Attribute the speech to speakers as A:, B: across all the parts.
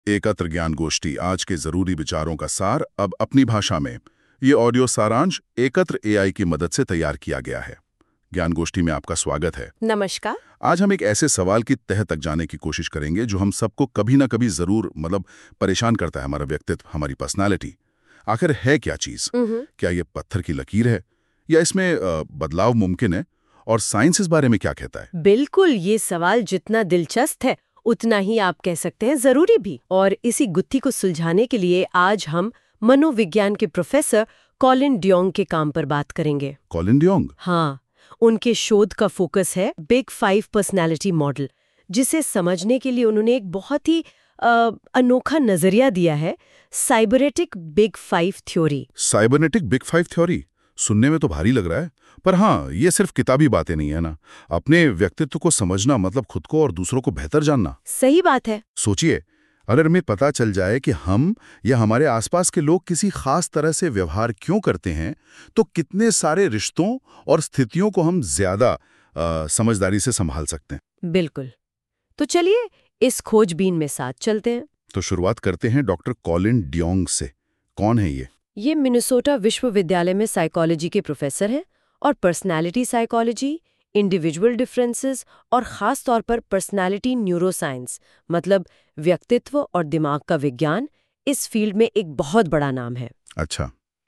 A: एकत्र ज्ञान गोष्ठी, आज के जरूरी विचारों का सार, अब अपनी भाषा में। ये ऑडियो सारांश एकत्र एआई की मदद से तैयार किया गया है। ज्ञान गोष्ठी में आपका स्वागत है।
B: नमस्कार।
A: आज हम एक ऐसे सवाल की तह तक जाने की कोशिश करेंगे जो हम सबको कभी ना कभी जरूर परेशान करता है, हमारा व्यक्तित्व, हमारी पर्सनालिटी। आखिर है क्या चीज? क्या ये पत्थर की लकीर है या इसमें बदलाव मुमकिन है? और साइंस इस बारे में क्या कहता है?
B: बिल्कुल, ये सवाल जितना दिलचस्प है उतना ही आप कह सकते हैं जरूरी भी। और इसी गुत्थी को सुलझाने के लिए आज हम मनोविज्ञान के प्रोफेसर कॉलिन डियोंग के काम पर बात करेंगे।
A: Colin DeYoung?
B: हाँ, उनके शोध का फोकस है बिग 5 पर्सनालिटी मॉडल, जिसे समझने के लिए उन्होंने एक बहुत ही अनोखा नजरिया दिया है, cybernetic big 5 theory.
A: Cybernetic big 5 theory सुनने में तो भारी लग रहा है, पर हाँ, ये सिर्फ किताबी बातें नहीं है ना। अपने व्यक्तित्व को समझना मतलब खुद को और दूसरों को बेहतर जानना।
B: सही बात है।
A: सोचिए, अगर हमें पता चल जाए कि हम या हमारे आसपास के लोग किसी खास तरह से व्यवहार क्यों करते हैं, तो कितने सारे रिश्तों और स्थितियों को हम ज्यादा समझदारी से संभाल सकते हैं।
B: बिल्कुल। तो चलिए इस खोजबीन में साथ चलते हैं।
A: तो शुरुआत करते हैं डॉक्टर कॉलिन डियोंग से। कौन है ये?
B: ये मिनेसोटा विश्वविद्यालय में साइकोलॉजी के प्रोफेसर हैं और पर्सनालिटी साइकोलॉजी, इंडिविजुअल डिफरेंसेस और खास तौर पर पर्सनालिटी न्यूरोसाइंस, मतलब व्यक्तित्व और दिमाग का विज्ञान, इस फील्ड में एक बहुत बड़ा नाम है।
A: अच्छा,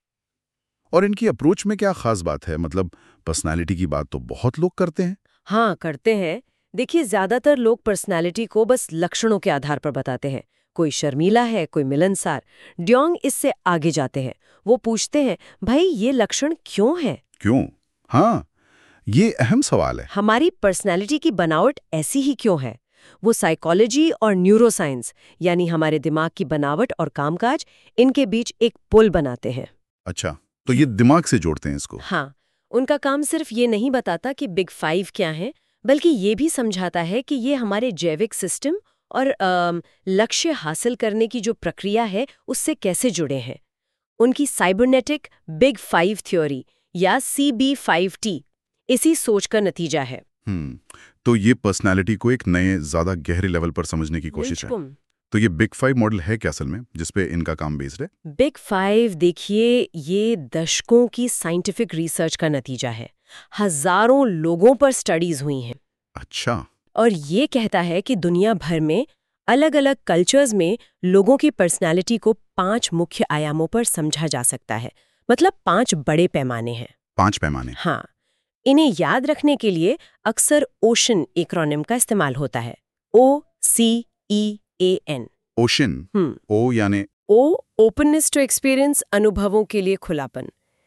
A: और इनकी अप्रोच में क्या खास बात है? पर्सनालिटी की बात तो बहुत लोग करते हैं।
B: हाँ, करते हैं। देखिए, ज्यादातर लोग पर्सनालिटी को बस लक्षणों के आधार पर बताते हैं। कोई शर्मीला है, कोई मिलनसार। डियोंग इससे आगे जाते हैं। वो पूछते हैं, भाई ये लक्षण क्यों है?
A: क्यों? हाँ, ये अहम सवाल है।
B: हमारी पर्सनालिटी की बनावट ऐसी ही क्यों है? वो साइकोलॉजी और न्यूरोसाइंस, यानी हमारे दिमाग की बनावट और कामकाज, इनके बीच एक पुल बनाते हैं।
A: अच्छा, तो ये दिमाग से जोड़ते हैं इसको?
B: हाँ, उनका काम सिर्फ ये नहीं बताता कि बिग 5 क्या है, बल्कि ये भी समझाता है कि ये हमारे जैविक सिस्टम और लक्ष्य हासिल करने की जो प्रक्रिया है उससे कैसे जुड़े हैं। उनकी साइबरनेटिक बिग 5 थ्योरी या CB5T इसी सोच का नतीजा है।
A: तो ये पर्सनालिटी को एक नए, ज्यादा गहरे लेवल पर समझने की कोशिश है। तो ये बिग 5 मॉडल है क्या असल में, जिसपे इनका काम बेस्ड है?
B: बिग 5, देखिए, ये दशकों की साइंटिफिक रिसर्च का नतीजा है। हजारों लोगों पर स्टडीज हुई हैं।
A: अच्छा।
B: और ये कहता है कि दुनिया भर में अलग अलग कल्चर्स में लोगों की पर्सनालिटी को 5 मुख्य आयामों पर समझा जा सकता है। मतलब 5 बड़े पैमाने हैं।
A: 5 पैमाने?
B: हाँ, इन्हें याद रखने के लिए अक्सर ओशन एक्रोनिम का इस्तेमाल होता है। OCEAN।
A: ओशन? ओ यानी?
B: O ओपननेस टू एक्सपीरियंस, अनुभवों के लिए खुलापन।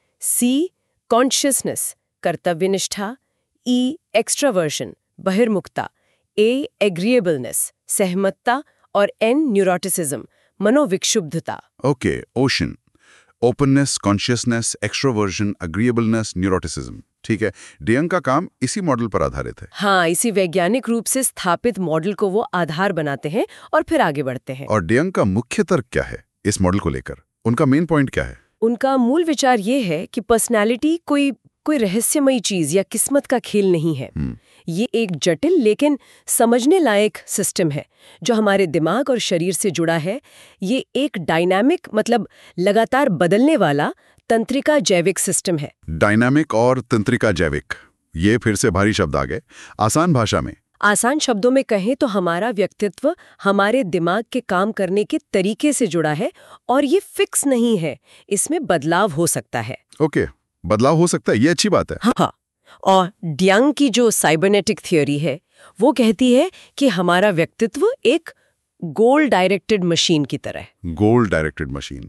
B: C कॉन्शियसनेस, कर्तव्यनिष्ठा। E एक्स्ट्रावर्जन, बहिर्मुखता। A एग्रीएबलनेस, सहमतता। और N न्यूरोटिसिज्म, मनोविक्षुब्धता।
A: Okay, ocean, openness, conscientiousness, extraversion, agreeableness, neuroticism. ठीक है, डियोंग का काम इसी मॉडल पर आधारित है।
B: हाँ, इसी वैज्ञानिक रूप से स्थापित मॉडल को वो आधार बनाते हैं और फिर आगे बढ़ते हैं।
A: और डियोंग का मुख्य तर्क क्या है इस मॉडल को लेकर? उनका मेन पॉइंट क्या है?
B: उनका मूल विचार ये है कि पर्सनालिटी कोई रहस्यमयी चीज या किस्मत का खेल नहीं है। ये एक जटिल लेकिन समझने लायक सिस्टम है जो हमारे दिमाग और शरीर से जुड़ा है। ये एक डायनामिक, मतलब लगातार बदलने वाला तंत्रिका जैविक सिस्टम है।
A: डायनामिक और तंत्रिका जैविक, ये फिर से भारी शब्द आ गए। आसान भाषा में?
B: आसान शब्दों में कहें तो हमारा व्यक्तित्व हमारे दिमाग के काम करने के तरीके से जुड़ा है और ये फिक्स नहीं है, इसमें बदलाव हो सकता है।
A: ओके, बदलाव हो सकता है, ये अच्छी बात है।
B: हाँ, और डियोंग की जो साइबरनेटिक थ्योरी है वो कहती है कि हमारा व्यक्तित्व एक गोल डायरेक्टेड मशीन की तरह है।
A: Goal directed machine?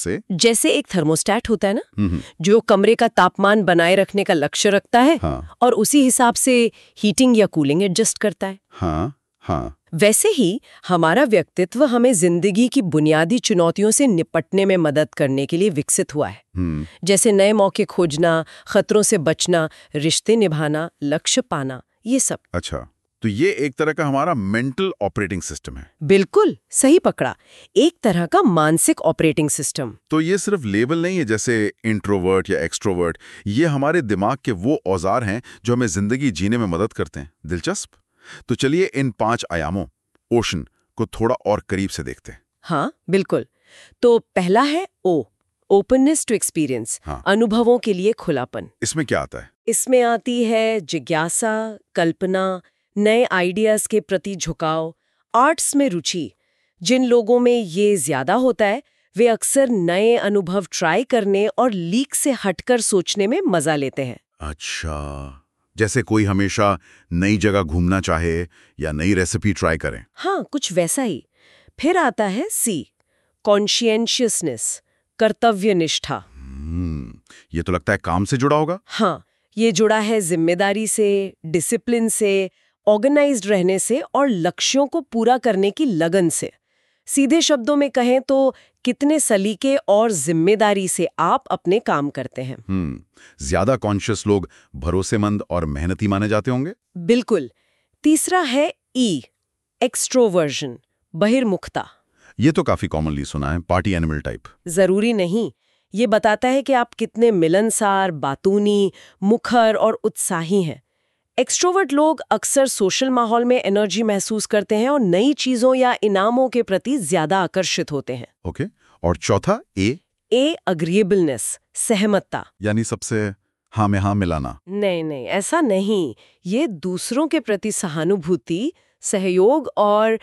A: जैसे
B: एक थर्मोस्टेट होता है ना, जो कमरे का तापमान बनाए रखने का लक्ष्य रखता है।
A: हाँ।
B: और उसी हिसाब से हीटिंग या कूलिंग एडजस्ट करता है।
A: हाँ, हाँ।
B: वैसे ही हमारा व्यक्तित्व हमें जिंदगी की बुनियादी चुनौतियों से निपटने में मदद करने के लिए विकसित हुआ है। जैसे नए मौके खोजना, खतरों से बचना, रिश्ते निभाना, लक्ष्य पाना, ये सब।
A: अच्छा, तो ये एक तरह का हमारा मेंटल ऑपरेटिंग सिस्टम है।
B: बिल्कुल सही पकड़ा, एक तरह का मानसिक ऑपरेटिंग सिस्टम।
A: तो ये सिर्फ लेबल नहीं है जैसे इंट्रोवर्ट या एक्सट्रोवर्ट, ये हमारे दिमाग के वो औजार हैं जो हमें जिंदगी जीने में मदद करते हैं। दिलचस्प। तो चलिए इन 5 आयामों, ओशन, को थोड़ा और करीब से देखते हैं।
B: हाँ बिल्कुल। तो पहला है ओपननेस टू एक्सपीरियंस, अनुभवों के लिए खुलापन।
A: इसमें क्या आता है?
B: इसमें आती है जिज्ञासा, कल्पना, नए आइडियाज के प्रति झुकाव, आर्ट्स में रुचि। जिन लोगों में ये ज्यादा होता है वे अक्सर नए अनुभव ट्राई करने और लीक से हटकर सोचने में मजा लेते हैं।
A: अच्छा, जैसे कोई हमेशा नई जगह घूमना चाहे या नई रेसिपी ट्राई करें।
B: हाँ, कुछ वैसा ही। फिर आता है सी, कॉन्शियसनेस, कर्तव्यनिष्ठा।
A: ये तो लगता है काम से जुड़ा होगा।
B: हाँ, ये जुड़ा है जिम्मेदारी से, डिसिप्लिन से, ऑर्गेनाइज्ड रहने से और लक्ष्यों को पूरा करने की लगन से। सीधे शब्दों में कहें तो कितने सलीके और जिम्मेदारी से आप अपने काम करते हैं।
A: ज्यादा कॉन्शियस लोग भरोसेमंद और मेहनती माने जाते होंगे।
B: बिल्कुल। तीसरा है ई, एक्सट्रोवर्जन, बहिर्मुखता।
A: ये तो काफी कॉमनली सुना है, पार्टी एनिमल टाइप।
B: जरूरी नहीं। ये बताता है कि आप कितने मिलनसार, बातूनी, मुखर और उत्साही हैं। एक्सट्रोवर्ट लोग अक्सर सोशल माहौल में एनर्जी महसूस करते हैं और नई चीजों या इनामों के प्रति ज्यादा आकर्षित होते हैं।
A: ओके। और चौथा ए,
B: अग्रीएबलनेस, सहमतता।
A: यानी सबसे हाँ में हाँ मिलाना।
B: नहीं, ऐसा नहीं। ये दूसरों के प्रति सहानुभूति, सहयोग और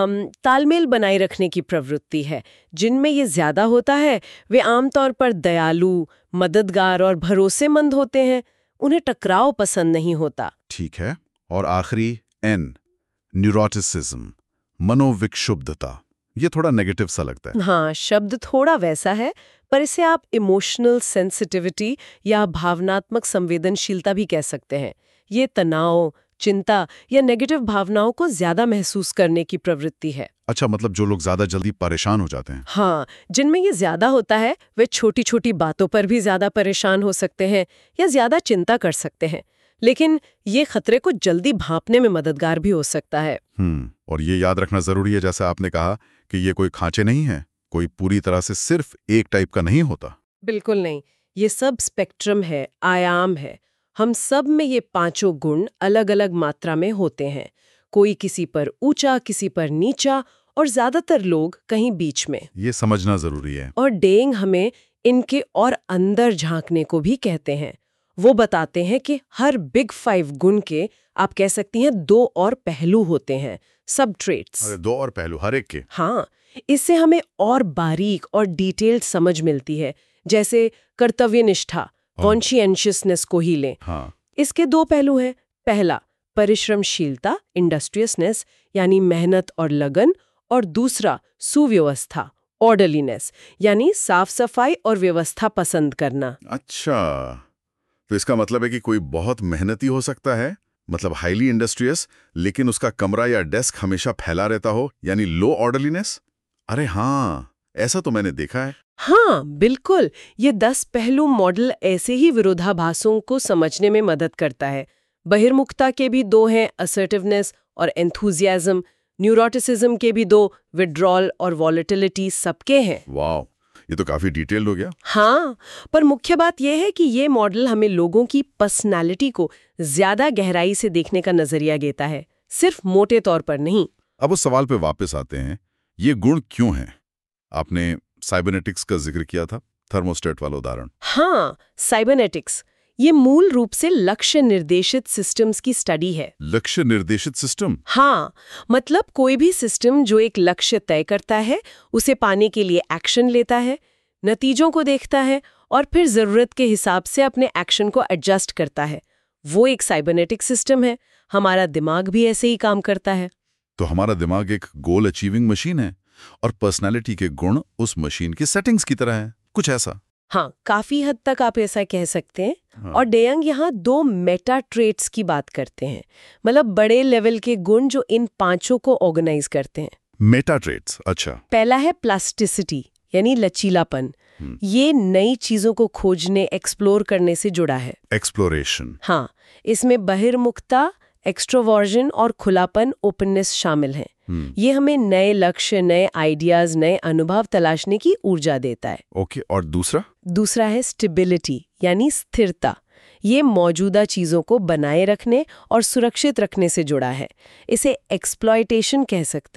B: तालमेल बनाए रखने की प्रवृत्ति है। जिनमें ये ज्यादा होता है वे आमतौर पर दयालु, मददगार और भरोसेमंद होते हैं। उन्हें टकराव पसंद नहीं होता।
A: ठीक है। और आखिरी एन, न्यूरोटिसिज्म, मनोविक्षुब्धता। ये थोड़ा नेगेटिव सा लगता है।
B: हाँ, शब्द थोड़ा वैसा है, पर इसे आप इमोशनल सेंसिटिविटी या भावनात्मक संवेदनशीलता भी कह सकते हैं। ये तनाव, चिंता या नेगेटिव भावनाओं को ज्यादा महसूस करने की प्रवृत्ति है।
A: अच्छा, मतलब जो लोग ज्यादा जल्दी परेशान हो जाते हैं।
B: हाँ, जिनमें ये ज्यादा होता है वे छोटी छोटी बातों पर भी ज्यादा परेशान हो सकते हैं या ज्यादा चिंता कर सकते हैं। लेकिन ये खतरे को जल्दी भांपने में मददगार भी हो सकता है।
A: और ये याद रखना जरूरी है, जैसा आपने कहा, कि ये कोई खांचे नहीं है, कोई पूरी तरह से सिर्फ एक टाइप का नहीं होता।
B: बिल्कुल नहीं, ये सब स्पेक्ट्रम है, आयाम है। हम सब में ये पांचों गुण अलग अलग मात्रा में होते हैं। कोई किसी पर ऊंचा, किसी पर नीचा और ज्यादातर लोग कहीं बीच में।
A: ये समझना जरूरी है।
B: और डेंग हमें इनके और अंदर झांकने को भी कहते हैं। वो बताते हैं कि हर बिग 5 गुण के, आप कह सकती हैं, 2 और पहलू होते हैं, सब ट्रेट्स।
A: अरे 2 और पहलू हर एक के।
B: हाँ, इससे हमें और बारीक और डिटेल्ड समझ मिलती है। जैसे कर्तव्यनिष्ठा, कॉन्शियसनेस को ही लें।
A: हाँ।
B: इसके 2 पहलू हैं। पहला, परिश्रमशीलता, इंडस्ट्रियसनेस, यानी मेहनत और लगन। और दूसरा, सुव्यवस्था, ऑर्डरलीनेस, यानी साफ सफाई और व्यवस्था पसंद करना।
A: अच्छा, तो इसका मतलब है कि कोई बहुत मेहनती हो सकता है, मतलब हाईली इंडस्ट्रियस, लेकिन उसका कमरा या डेस्क हमेशा फैला रहता हो, यानी लो ऑर्डरलीनेस। अरे हाँ, ऐसा तो मैंने देखा है।
B: हाँ बिल्कुल, ये 10 पहलू मॉडल ऐसे ही विरोधाभासों को समझने में मदद करता है। बहिर्मुखता के भी 2 हैं, असर्टिवनेस और एंथुजियाज्म। न्यूरोटिसिज्म के भी 2, विड्रॉल और वॉलेटिलिटी, सबके हैं।
A: वाह, ये तो काफी डिटेल्ड हो गया।
B: हाँ, पर मुख्य बात यह है कि ये मॉडल हमें लोगों की पर्सनालिटी को ज्यादा गहराई से देखने का नजरिया देता है, सिर्फ मोटे तौर पर नहीं।
A: अब उस सवाल पे वापस आते हैं, ये गुण क्यों हैं? आपने साइबरनेटिक्स का जिक्र किया था, थर्मोस्टेट वाला उदाहरण।
B: हाँ, साइबरनेटिक्स ये मूल रूप से लक्ष्य निर्देशित सिस्टम्स की स्टडी है।
A: लक्ष्य निर्देशित सिस्टम?
B: हाँ, मतलब कोई भी सिस्टम जो एक लक्ष्य तय करता है, उसे पाने के लिए एक्शन लेता है, नतीजों को देखता है और फिर जरूरत के हिसाब से अपने एक्शन को एडजस्ट करता है, वो एक साइबरनेटिक सिस्टम है। हमारा दिमाग भी ऐसे ही काम करता है।
A: तो हमारा दिमाग एक गोल अचीविंग मशीन है और पर्सनालिटी के गुण उस मशीन की सेटिंग्स की तरह है, कुछ ऐसा?
B: हाँ, काफी हद तक आप ऐसा कह सकते हैं।
A: हाँ।
B: और डेयंग यहाँ 2 मेटा ट्रेट्स की बात करते हैं, मतलब बड़े लेवल के गुण जो इन 5 को ऑर्गेनाइज करते हैं।
A: मेटा ट्रेट्स, अच्छा।
B: पहला है प्लास्टिसिटी, यानी लचीलापन। ये नई चीजों को खोजने, एक्सप्लोर करने से जुड़ा है।
A: एक्सप्लोरेशन।
B: हाँ, इसमें बहिर्मुखता, एक्सट्रोवर्जन और खुलापन, ओपननेस शामिल हैं। ये हमें नए लक्ष्य, नए आइडियाज, नए अनुभव तलाशने की ऊर्जा देता है।
A: ओके, और दूसरा?
B: दूसरा है स्टेबिलिटी, यानी स्थिरता। ये मौजूदा चीजों को बनाए रखने और सुरक्षित रखने से जुड़ा है। इसे एक्सप्लॉयटेशन कह सकते हैं।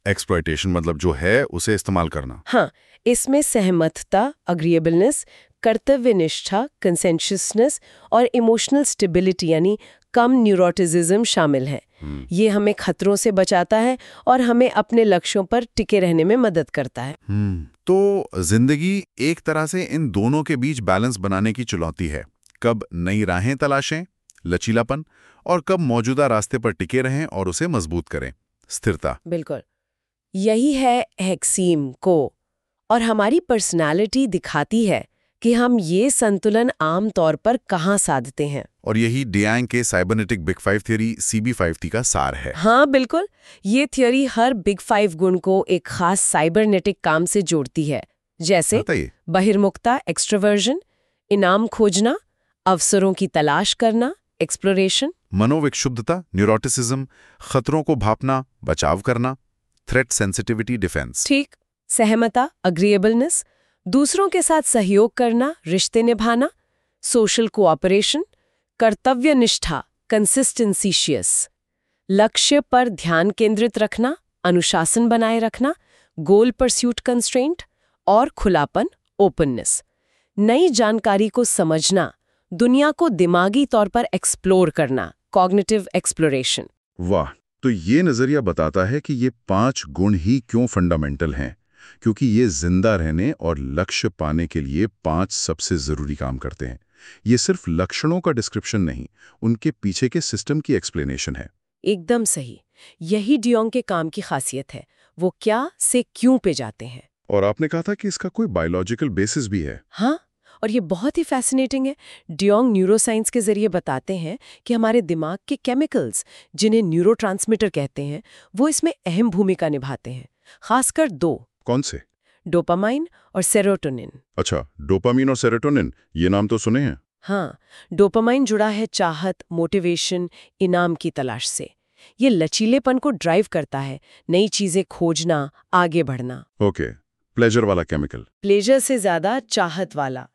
A: एक्सप्लॉयटेशन मतलब जो है उसे इस्तेमाल करना।
B: हाँ, इसमें सहमतता, अग्रीएबलनेस, कर्तव्यनिष्ठा, कंसेंशसनेस और इमोशनल स्टेबिलिटी यानी कम न्यूरोटिसिज्म शामिल है। ये हमें खतरों से बचाता है और हमें अपने लक्ष्यों पर टिके रहने में मदद करता है।
A: तो जिंदगी एक तरह से इन दोनों के बीच बैलेंस बनाने की चुनौती है। कब नई राहें तलाशें, लचीलापन, और कब मौजूदा रास्ते पर टिके रहें और उसे मजबूत करें, स्थिरता।
B: बिल्कुल, यही है हेक्सीम को, और हमारी पर्सनालिटी दिखाती है कि हम ये संतुलन आम तौर पर कहाँ साधते हैं।
A: और यही डियांग के साइबरनेटिक बिग 5 थ्योरी CB5T का सार है।
B: हाँ बिल्कुल, ये थ्योरी हर बिग 5 गुण को एक खास साइबरनेटिक काम से जोड़ती है, जैसे बहिर्मुखता एक्सट्रोवर्जन, इनाम खोजना, अवसरों की तलाश करना एक्सप्लोरेशन,
A: मनोविक्षुब्धता न्यूरोटिसिज्म, खतरों को भापना बचाव करना, थ्रेट सेंसिटिविटी डिफेंस।
B: ठीक, सहमता अग्रीएबलनेस, दूसरों के साथ सहयोग करना रिश्ते निभाना, सोशल कोऑपरेशन, कर्तव्यनिष्ठा कंसिस्टेंसीशियस, लक्ष्य पर ध्यान केंद्रित रखना, अनुशासन बनाए रखना, गोल परस्यूट कंस्ट्रेंट, और खुलापन ओपननेस, नई जानकारी को समझना, दुनिया को दिमागी तौर पर एक्सप्लोर करना कॉग्निटिव एक्सप्लोरेशन।
A: वाह, तो ये नजरिया बताता है कि ये 5 गुण ही क्यों फंडामेंटल हैं, क्योंकि ये जिंदा रहने और लक्ष्य पाने के लिए 5 सबसे जरूरी काम करते हैं। ये सिर्फ लक्षणों का डिस्क्रिप्शन नहीं, उनके पीछे के सिस्टम की एक्सप्लेनेशन है।
B: एकदम सही, यही डियोंग के काम की खासियत है, वो क्या से क्यों पे जाते हैं।
A: और आपने कहा था कि इसका कोई बायोलॉजिकल बेसिस भी है।
B: हाँ, और ये बहुत ही फैसिनेटिंग है। डियोंग न्यूरोसाइंस के जरिए बताते हैं कि हमारे दिमाग के केमिकल्स, जिन्हें न्यूरोट्रांसमीटर कहते हैं, वो इसमें अहम भूमिका निभाते हैं, खासकर 2।
A: कौन से?
B: डोपामाइन और सेरोटोनिन।
A: अच्छा, डोपामीन और सेरोटोनिन, ये नाम तो सुने हैं।
B: हाँ, डोपामाइन जुड़ा है चाहत, मोटिवेशन, इनाम की तलाश से। ये लचीलेपन को ड्राइव करता है, नई चीजें खोजना, आगे बढ़ना।
A: ओके, प्लेजर वाला केमिकल।
B: प्लेजर से ज्यादा चाहत वाला।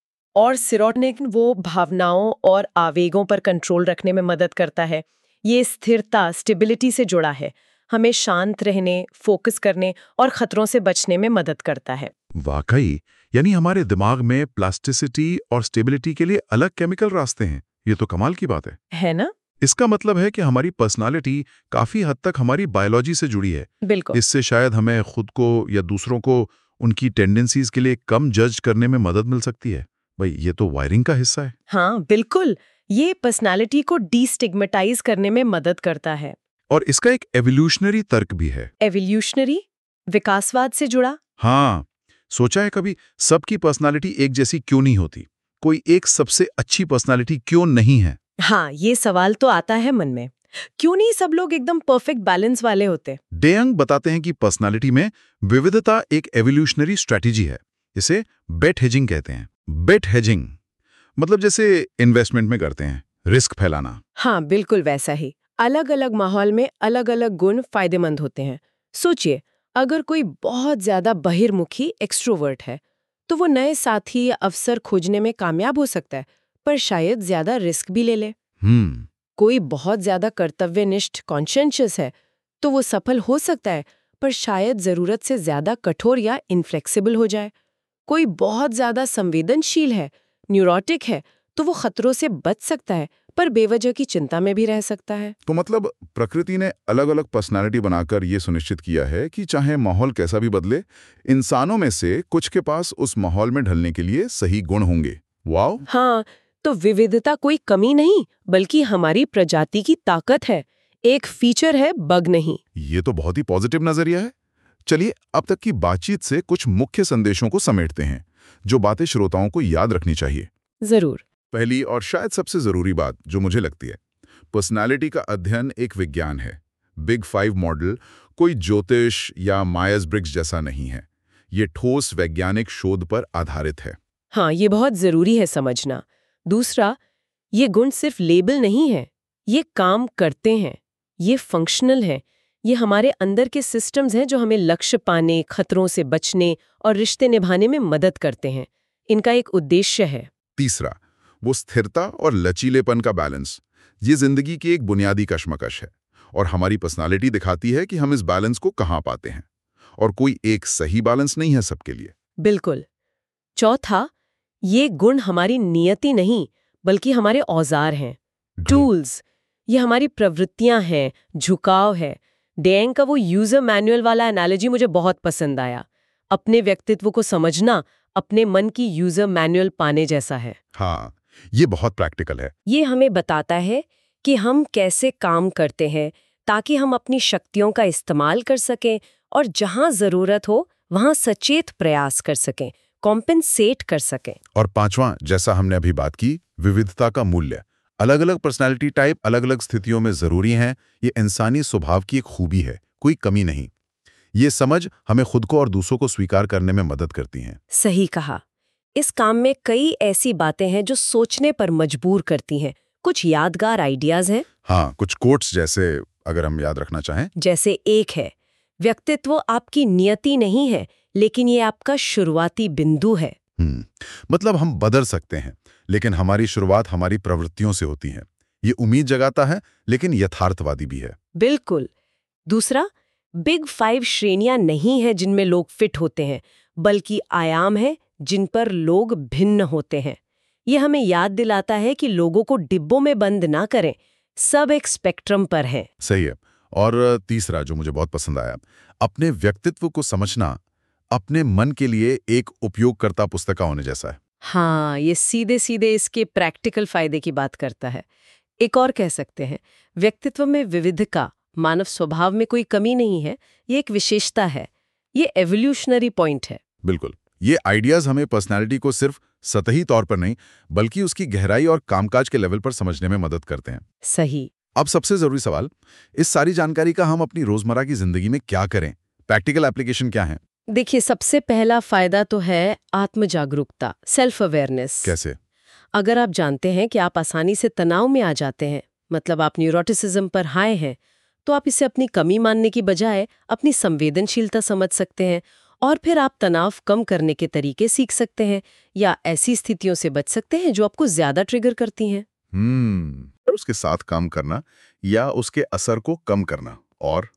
B: और सेरोटोनिन वो भावनाओं और आवेगों पर कंट्रोल रखने में मदद करता है। ये स्थिरता, स्टेबिलिटी से जुड़ा है, हमें शांत रहने, फोकस करने और खतरों से बचने में मदद करता है।
A: वाकई, यानी हमारे दिमाग में प्लास्टिसिटी और स्टेबिलिटी के लिए अलग केमिकल रास्ते हैं। ये तो कमाल की बात है
B: ना?
A: इसका मतलब है कि हमारी पर्सनालिटी काफी हद तक हमारी बायोलॉजी से जुड़ी है।
B: बिल्कुल।
A: इससे शायद हमें खुद को या दूसरों को उनकी टेंडेंसीज के लिए कम जज करने में मदद मिल सकती है। भाई, ये तो वायरिंग का हिस्सा है।
B: हाँ बिल्कुल, ये पर्सनालिटी को डीस्टिग्मेटाइज करने में मदद करता है।
A: और इसका एक एवोल्यूशनरी तर्क भी है।
B: एवोल्यूशनरी? विकासवाद से जुड़ा?
A: हाँ, सोचा है कभी सबकी पर्सनालिटी एक जैसी क्यों नहीं होती? कोई एक सबसे अच्छी पर्सनालिटी क्यों नहीं है?
B: हाँ, ये सवाल तो आता है मन में। क्यों नहीं सब लोग एकदम परफेक्ट बैलेंस वाले होते?
A: डियांग बताते हैं कि पर्सनालिटी में विविधता एक एवोल्यूशनरी स्ट्रेटेजी है। इसे बेट हेजिंग कहते हैं। बेट हेजिंग मतलब जैसे इन्वेस्टमेंट में करते हैं, रिस्क फैलाना।
B: हाँ बिल्कुल वैसा ही। अलग अलग माहौल में अलग अलग गुण फायदेमंद होते हैं। सोचिए, अगर कोई बहुत ज्यादा बहिर्मुखी एक्सट्रोवर्ट है, तो वो नए साथी या अवसर खोजने में कामयाब हो सकता है, पर शायद ज्यादा रिस्क भी ले ले। कोई बहुत ज्यादा कर्तव्यनिष्ठ कॉन्शियस है, तो वो सफल हो सकता है, पर शायद जरूरत से ज्यादा कठोर या इनफ्लेक्सिबल हो जाए। कोई बहुत ज्यादा संवेदनशील है, न्यूरोटिक है, तो वो खतरों से बच सकता है, पर बेवजह की चिंता में भी रह सकता है।
A: तो मतलब प्रकृति ने अलग अलग पर्सनालिटी बनाकर ये सुनिश्चित किया है कि चाहे माहौल कैसा भी बदले, इंसानों में से कुछ के पास उस माहौल में ढलने के लिए सही गुण होंगे। वाओ!
B: हाँ, तो विविधता कोई कमी नहीं, बल्कि हमारी प्रजाति की ताकत है। एक फीचर है, बग नहीं।
A: ये तो बहुत ही पॉजिटिव नजरिया है। चलिए, अब तक की बातचीत से कुछ मुख्य संदेशों को समेटते हैं, जो बातें श्रोताओं को याद रखनी चाहिए।
B: जरूर।
A: पहली और शायद सबसे जरूरी बात जो मुझे लगती है, पर्सनालिटी का अध्ययन एक विज्ञान है। बिग 5 मॉडल कोई ज्योतिष या मायर्स ब्रिग्स जैसा नहीं है। ये ठोस वैज्ञानिक शोध पर आधारित है।
B: हाँ, ये बहुत जरूरी है समझना। दूसरा, ये गुण सिर्फ लेबल नहीं है, ये काम करते हैं, ये फंक्शनल है। ये हमारे अंदर के सिस्टम्स हैं जो हमें लक्ष्य पाने, खतरों से बचने और रिश्ते निभाने में मदद करते हैं। इनका एक उद्देश्य है।
A: तीसरा, वो स्थिरता और लचीलेपन का बैलेंस। ये जिंदगी की एक बुनियादी कशमकश है, और हमारी पर्सनालिटी दिखाती है कि हम इस बैलेंस को कहाँ पाते हैं। और कोई एक सही बैलेंस नहीं है सबके लिए।
B: बिल्कुल। चौथा, ये गुण हमारी नियति नहीं बल्कि हमारे औजार हैं, टूल्स। ये हमारी प्रवृत्तियां हैं, झुकाव है। डेंग का वो यूजर मैनुअल वाला एनालॉजी मुझे बहुत पसंद आया। अपने व्यक्तित्व को समझना अपने मन की यूजर मैनुअल पाने जैसा है।
A: हाँ, ये बहुत प्रैक्टिकल है।
B: ये हमें बताता है कि हम कैसे काम करते हैं ताकि हम अपनी शक्तियों का इस्तेमाल कर सकें और जहां जरूरत हो वहां सचेत प्रयास कर सकें, कॉम्पेंसेट कर सकें।
A: और पांचवां, जैसा हमने अभी बात की, विविधता का मूल्य। अलग अलग पर्सनैलिटी टाइप अलग अलग स्थितियों में जरूरी हैं। ये इंसानी स्वभाव की एक खूबी है, कोई कमी नहीं। ये समझ हमें खुद को और दूसरों को स्वीकार करने में मदद करती हैं।
B: सही कहा। इस काम में कई ऐसी बातें हैं जो सोचने पर मजबूर करती हैं। कुछ यादगार आइडियाज हैं।
A: हाँ, कुछ कोट्स जैसे अगर हम याद रखना चाहें।
B: जैसे एक है, व्यक्तित्व आपकी नियति नहीं है लेकिन ये आपका शुरुआती बिंदु है।
A: मतलब हम बदल सकते हैं, लेकिन हमारी शुरुआत हमारी प्रवृत्तियों से होती है। ये उम्मीद जगाता है, लेकिन यथार्थवादी भी है।
B: बिल्कुल। दूसरा, बिग 5 श्रेणियां नहीं है जिनमें लोग फिट होते हैं, बल्कि आयाम है जिन पर लोग भिन्न होते हैं। ये हमें याद दिलाता है कि लोगों को डिब्बों में बंद ना करें, सब एक स्पेक्ट्रम पर हैं।
A: सही है। और तीसरा जो मुझे बहुत पसंद आया, अपने व्यक्तित्व को समझना अपने मन के लिए एक उपयोगकर्ता पुस्तिका होने जैसा है।
B: हाँ, ये सीधे सीधे इसके प्रैक्टिकल फायदे की बात करता है। एक और कह सकते हैं, व्यक्तित्व में विविधता मानव स्वभाव में कोई कमी नहीं है, ये एक विशेषता है। ये एवोल्यूशनरी पॉइंट है।
A: बिल्कुल। ये आइडियाज हमें पर्सनैलिटी को सिर्फ सतही तौर पर नहीं, बल्कि उसकी गहराई और कामकाज के लेवल पर समझने में मदद करते हैं।
B: सही।
A: अब सबसे जरूरी सवाल, इस सारी जानकारी का हम अपनी रोजमर्रा की जिंदगी में क्या करें? प्रैक्टिकल एप्लीकेशन क्या है?
B: देखिए, सबसे पहला फायदा तो है आत्म जागरूकता, सेल्फ अवेयरनेस।
A: कैसे?
B: अगर आप जानते हैं कि आप आसानी से तनाव में आ जाते हैं, मतलब आप न्यूरोटिसिज्म पर हाय हैं, तो आप इसे अपनी कमी मानने की बजाय अपनी संवेदनशीलता समझ सकते हैं और फिर आप तनाव कम करने के तरीके सीख सकते हैं या ऐसी स्थितियों से बच सकते हैं जो आपको ज्यादा ट्रिगर करती हैं।
A: और उसके साथ काम करना या उसके असर को कम करना। और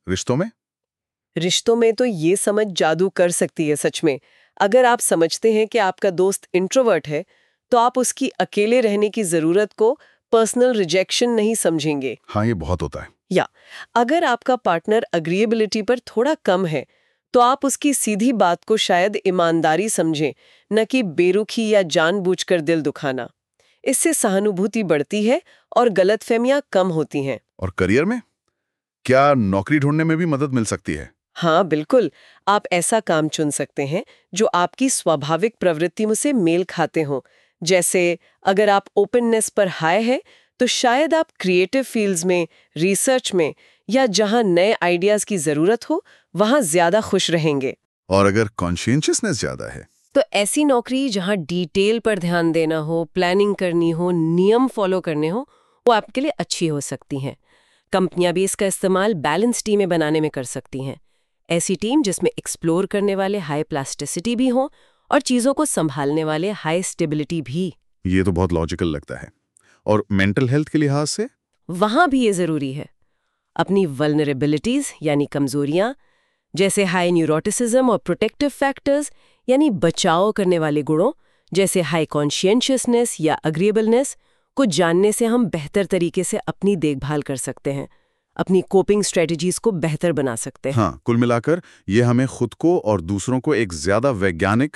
B: रिश्तों में तो ये समझ जादू कर सकती है सच में। अगर आप समझते हैं कि आपका दोस्त इंट्रोवर्ट है, तो आप उसकी अकेले रहने की जरूरत को पर्सनल रिजेक्शन नहीं समझेंगे।
A: हाँ, ये बहुत होता है।
B: या अगर आपका पार्टनर अग्रीएबिलिटी पर थोड़ा कम है, तो आप उसकी सीधी बात को शायद ईमानदारी समझें, न कि बेरुखी या जानबूझकर दिल दुखाना। इससे सहानुभूति बढ़ती है और गलतफहमियां कम होती हैं।
A: और करियर में क्या नौकरी ढूंढने में भी मदद मिल सकती है?
B: हाँ बिल्कुल, आप ऐसा काम चुन सकते हैं जो आपकी स्वाभाविक प्रवृत्तियों से मेल खाते हों। जैसे अगर आप ओपननेस पर हाई है, तो शायद आप क्रिएटिव फील्ड्स में, रिसर्च में या जहां नए आइडियाज की जरूरत हो वहां ज्यादा खुश रहेंगे।
A: और अगर कॉन्शियसनेस ज्यादा है,
B: तो ऐसी नौकरी जहां डिटेल पर ध्यान देना हो, प्लानिंग करनी हो, नियम फॉलो करने हो, वो आपके लिए अच्छी हो सकती हैं। कंपनियां भी इसका इस्तेमाल बैलेंस टीमें बनाने में कर सकती हैं। ऐसी टीम जिसमें एक्सप्लोर करने वाले हाई प्लास्टिसिटी भी हों और चीजों को संभालने वाले हाई स्टेबिलिटी भी।
A: ये तो बहुत लॉजिकल लगता है। और मेंटल हेल्थ के लिहाज से
B: वहां भी ये जरूरी है। अपनी वल्नरेबिलिटीज यानी कमजोरियां, जैसे हाई न्यूरोटिसिज्म और प्रोटेक्टिव फैक्टर्स यानी बचाव करने वाले गुणों जैसे हाई कॉन्शियसनेस या अग्रीएबलनेस को जानने से हम बेहतर तरीके से अपनी देखभाल कर सकते हैं, अपनी कोपिंग स्ट्रेटजीज को बेहतर बना सकते हैं।
A: हाँ, कुल मिलाकर ये हमें खुद को और दूसरों को एक ज्यादा वैज्ञानिक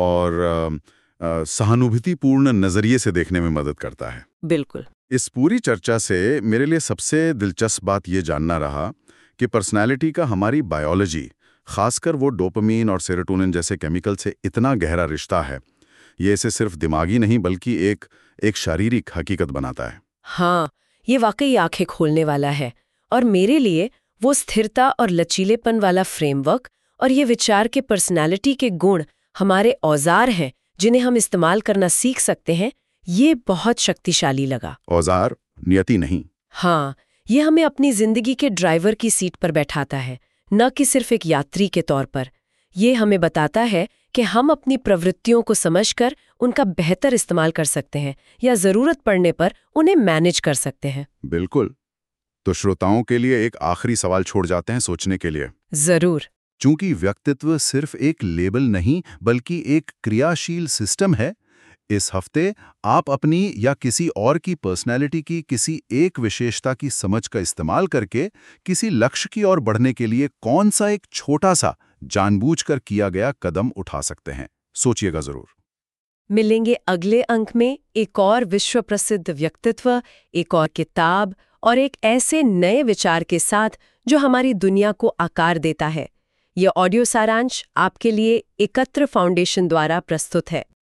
A: और सहानुभूतिपूर्ण नजरिए से देखने में मदद करता है।
B: बिल्कुल।
A: इस पूरी चर्चा से मेरे लिए सबसे दिलचस्प बात ये जानना रहा कि पर्सनैलिटी का हमारी बायोलॉजी, खासकर वो डोपामीन और सेरोटोनिन जैसे केमिकल से इतना गहरा रिश्ता है। ये इसे सिर्फ दिमागी नहीं बल्कि एक शारीरिक हकीकत बनाता है।
B: हाँ, ये वाकई आंखें खोलने वाला है और मेरे लिए वो स्थिरता और लचीलेपन वाला फ्रेमवर्क और ये विचार के पर्सनैलिटी के गुण हमारे औजार हैं जिन्हें हम इस्तेमाल करना सीख सकते हैं, ये बहुत शक्तिशाली लगा।
A: औजार, नियति नहीं।
B: हाँ, ये हमें अपनी जिंदगी के ड्राइवर की सीट पर बैठाता है, न कि सिर्फ एक यात्री के तौर पर। ये हमें बताता है कि हम अपनी प्रवृत्तियों को समझकर उनका बेहतर इस्तेमाल कर सकते हैं या जरूरत पड़ने पर उन्हें मैनेज कर सकते हैं।
A: बिल्कुल। तो श्रोताओं के लिए एक आखिरी सवाल छोड़ जाते हैं सोचने के लिए।
B: जरूर।
A: चूंकि व्यक्तित्व सिर्फ एक लेबल नहीं बल्कि एक क्रियाशील सिस्टम है, इस हफ्ते आप अपनी या किसी और की पर्सनैलिटी की किसी एक विशेषता की समझ का इस्तेमाल करके किसी लक्ष्य की ओर बढ़ने के लिए कौन सा एक छोटा सा जानबूझकर किया गया कदम उठा सकते हैं। सोचिएगा जरूर।
B: मिलेंगे अगले अंक में एक और विश्व प्रसिद्ध व्यक्तित्व, एक और किताब और एक ऐसे नए विचार के साथ जो हमारी दुनिया को आकार देता है। यह ऑडियो सारांश आपके लिए एकत्र फाउंडेशन द्वारा प्रस्तुत है।